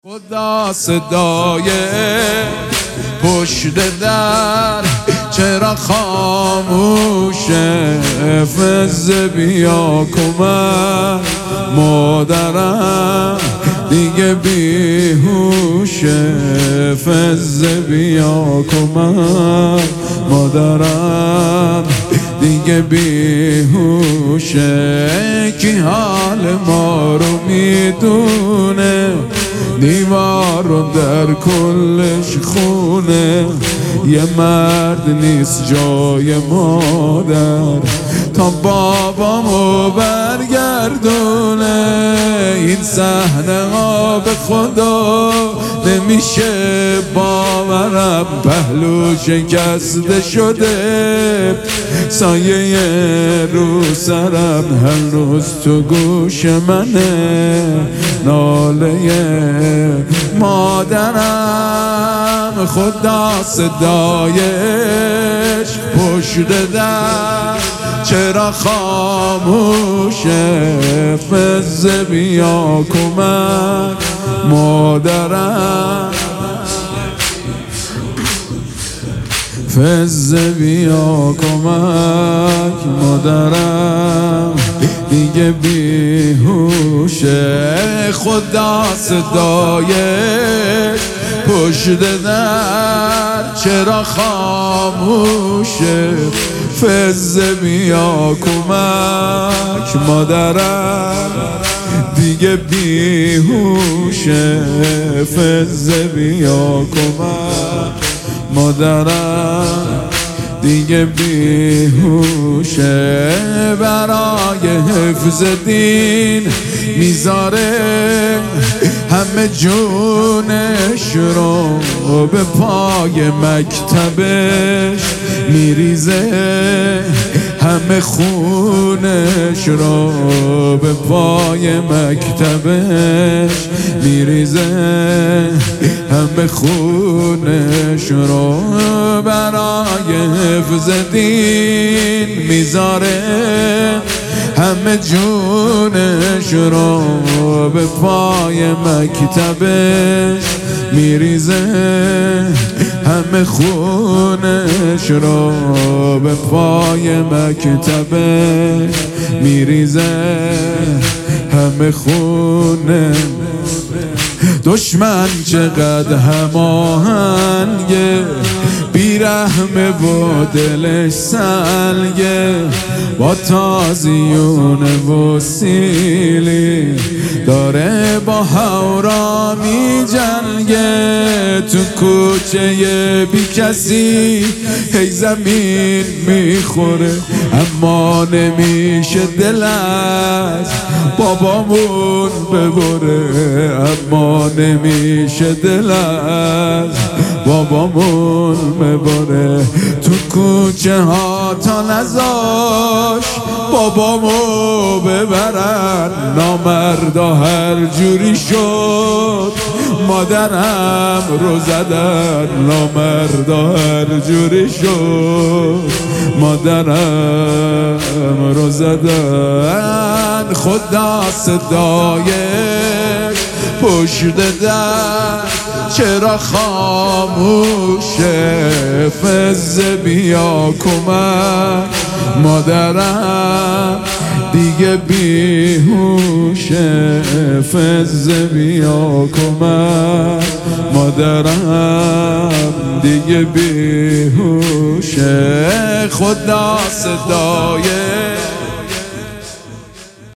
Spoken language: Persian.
خدا صدای پشت در چرا خاموشه؟ فز بیا کمک مادرم دیگه بیهوشه. فز بیا کمک مادرم دیگه بیهوشه. کی حال ما رو میدونه؟ دیوار رو در کلش خونه. یه مرد نیست جای مادر تا بابامو برگردونه. این صحنه ها به خدا نمیشه باورم. پهلو شکسته شده سایه رو سرم، هنوز تو گوش منه ناله مادرم. خدا صدایش پشت در چرا خاموشه؟ فز بیا کمک مادرم. فز بیا کمک مادرم دیگه بیهوشه. خدا صدایش پشت در چرا خاموشه؟ فز بیا کمک مادرم دیگه بیهوشه. فز بیا کمک مادرم دیگه بیهوشه. برای حفظ دین میذاره همه جونش رو، به پای مکتبش میریزه همه خونش رو. به پای مکتبش میریزه همه خونش رو. برای حفظ دین میذاره همه جونش رو، به پای مکتبش میریزه همه خونش رو. به پای مکتبش میریزه همه خونه. دشمن چقدر هماهنگه، بیرحمه و دلش سنگه. با تازیونه و سیلی داره با هورا می جنگه. تو کوچه بی کسی هی زمین میخوره، اما نمیشه دل از بابامون ببره. اما نمیشه دل از بابامون ببره. تو کوچه ها تا نذاش بابامو ببرن، نامردا هر جوری شد مادرم رو زدن. نامردا هر جوری شد مادرم رو زدن. خدا صدایش پشت در چرا خاموشه؟ فز بیا کمک مادرم دیگه بیهوشه. فز بیا کمک مادرم دیگه بیهوشه. خدا صدایش